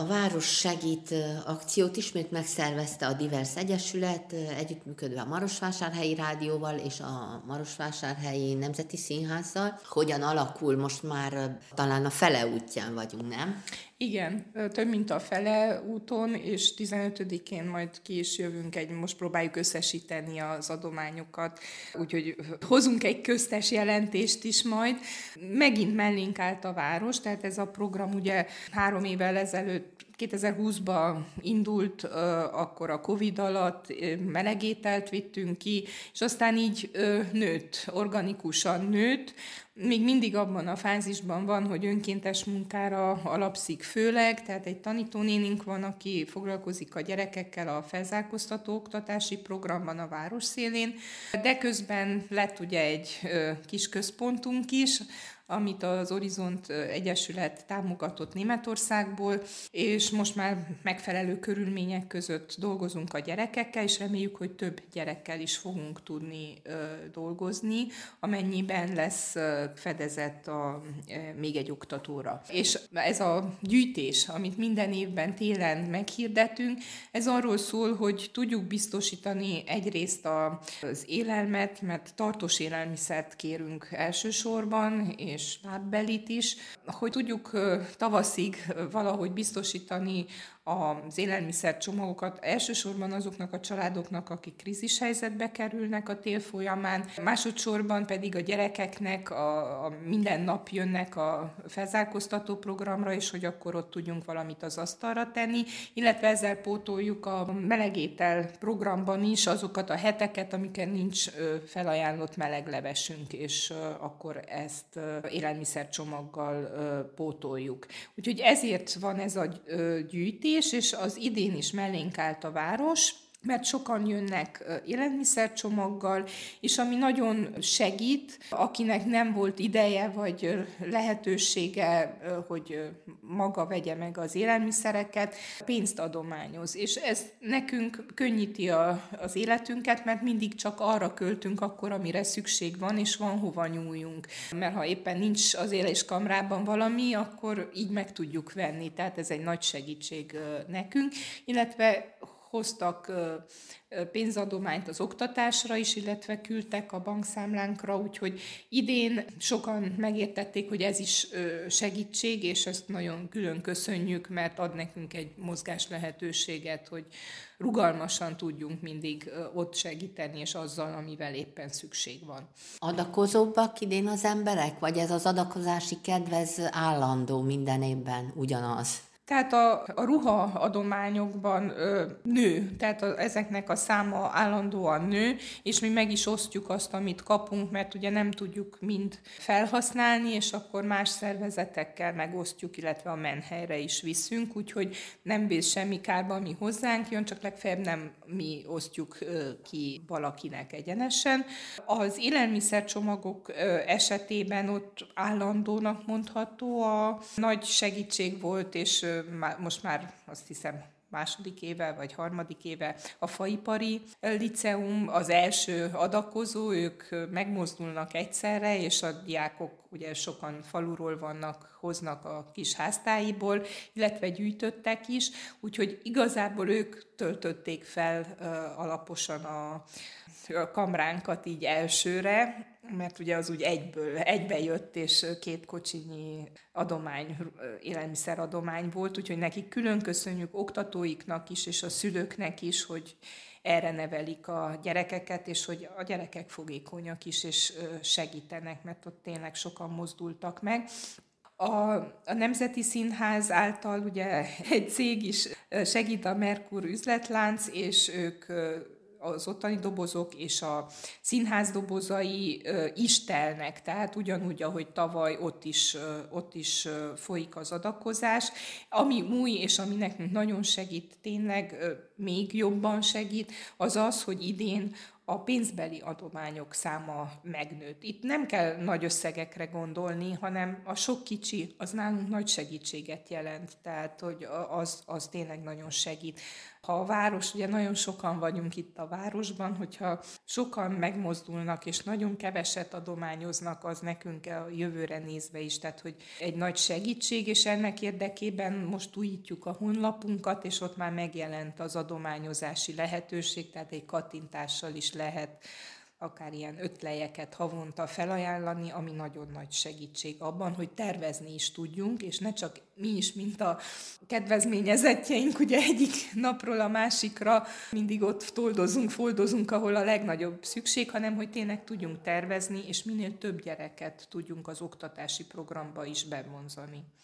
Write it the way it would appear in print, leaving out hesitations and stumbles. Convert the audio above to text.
A Város Segít akciót ismét megszervezte a Divers Egyesület, együttműködve a Marosvásárhelyi Rádióval és a Marosvásárhelyi Nemzeti Színházzal. Hogyan alakul, most már talán a fele útján vagyunk, nem? Igen, több mint a fele úton, és 15-én majd ki is jövünk, most próbáljuk összesíteni az adományokat, úgyhogy hozunk egy köztes jelentést is majd. Megint mellénk állt a város, tehát ez a program ugye 3 évvel ezelőtt 2020-ban indult, akkor a Covid alatt melegételt vittünk ki, és aztán így nőtt, organikusan nőtt. Még mindig abban a fázisban van, hogy önkéntes munkára alapszik főleg, tehát egy tanítónénink van, aki foglalkozik a gyerekekkel a felzárkóztató oktatási programban a város szélén, de közben lett ugye egy kis központunk is, amit az Horizont Egyesület támogatott Németországból, és most már megfelelő körülmények között dolgozunk a gyerekekkel, és reméljük, hogy több gyerekkel is fogunk tudni dolgozni, amennyiben lesz fedezet még egy oktatóra. És ez a gyűjtés, amit minden évben télen meghirdetünk, ez arról szól, hogy tudjuk biztosítani egyrészt az élelmet, mert tartós élelmiszert kérünk elsősorban, és lábbelit is, hogy tudjuk tavaszig valahogy biztosítani az élelmiszercsomagokat elsősorban azoknak a családoknak, akik krízishelyzetbe kerülnek a tél folyamán, másodszorban pedig a gyerekeknek minden nap jönnek a felzárkóztató programra, és hogy akkor ott tudjunk valamit az asztalra tenni, illetve ezzel pótoljuk a melegétel programban is azokat a heteket, amiken nincs felajánlott meleglevesünk, és akkor ezt élelmiszercsomaggal pótoljuk. Úgyhogy ezért van ez a gyűjtés, és az idén is mellénk állt a város, mert sokan jönnek élelmiszercsomaggal, és ami nagyon segít, akinek nem volt ideje vagy lehetősége, hogy maga vegye meg az élelmiszereket, pénzt adományoz. És ez nekünk könnyíti az életünket, mert mindig csak arra költünk akkor, amire szükség van, és van hova nyúljunk. Mert ha éppen nincs az éléskamrában valami, akkor így meg tudjuk venni. Tehát ez egy nagy segítség nekünk, illetve hoztak pénzadományt az oktatásra is, illetve küldtek a bankszámlánkra, úgyhogy idén sokan megértették, hogy ez is segítség, és ezt nagyon külön köszönjük, mert ad nekünk egy mozgás lehetőséget, hogy rugalmasan tudjunk mindig ott segíteni, és azzal, amivel éppen szükség van. Adakozóbbak idén az emberek, vagy ez az adakozási kedv állandó minden évben ugyanaz? Tehát a ruhaadományokban nő, tehát ezeknek a száma állandóan nő, és mi meg is osztjuk azt, amit kapunk, mert ugye nem tudjuk mind felhasználni, és akkor más szervezetekkel megosztjuk, illetve a menhelyre is viszünk, úgyhogy nem vész semmi kárba, ami hozzánk jön, csak legfeljebb nem mi osztjuk ki valakinek egyenesen. Az élelmiszercsomagok esetében ott állandónak mondható, a nagy segítség volt, és most már azt hiszem 2. éve vagy 3. éve a Faipari Liceum az első adakozó, ők megmozdulnak egyszerre, és a diákok ugye sokan faluról vannak, hoznak a kis háztáiból, illetve gyűjtöttek is, úgyhogy igazából ők töltötték fel alaposan a kamránkat így elsőre, mert ugye az úgy egybe jött, és 2 kocsinyi élelmiszeradomány volt, úgyhogy nekik külön köszönjük oktatóiknak is, és a szülőknek is, hogy erre nevelik a gyerekeket, és hogy a gyerekek fogékonyak is, és segítenek, mert ott tényleg sokan mozdultak meg. A Nemzeti Színház által ugye egy cég is segít, a Merkur üzletlánc, és ők az ottani dobozok és a színház dobozai is telnek, tehát ugyanúgy, ahogy tavaly ott is folyik az adakozás. Ami új, és ami nekünk nagyon segít, tényleg még jobban segít, az az, hogy idén a pénzbeli adományok száma megnőtt. Itt nem kell nagy összegekre gondolni, hanem a sok kicsi, az nálunk nagy segítséget jelent, tehát hogy az tényleg nagyon segít. Ha a város, ugye nagyon sokan vagyunk itt a városban, hogyha sokan megmozdulnak és nagyon keveset adományoznak, az nekünk a jövőre nézve is, tehát hogy egy nagy segítség, és ennek érdekében most újítjuk a honlapunkat, és ott már megjelent az adományozási lehetőség, tehát egy kattintással is lehet akár ilyen 5 lejeket havonta felajánlani, ami nagyon nagy segítség abban, hogy tervezni is tudjunk, és ne csak mi is, mint a kedvezményezettjeink, ugye egyik napról a másikra mindig ott foldozunk, ahol a legnagyobb szükség, hanem hogy tényleg tudjunk tervezni, és minél több gyereket tudjunk az oktatási programba is bevonzani.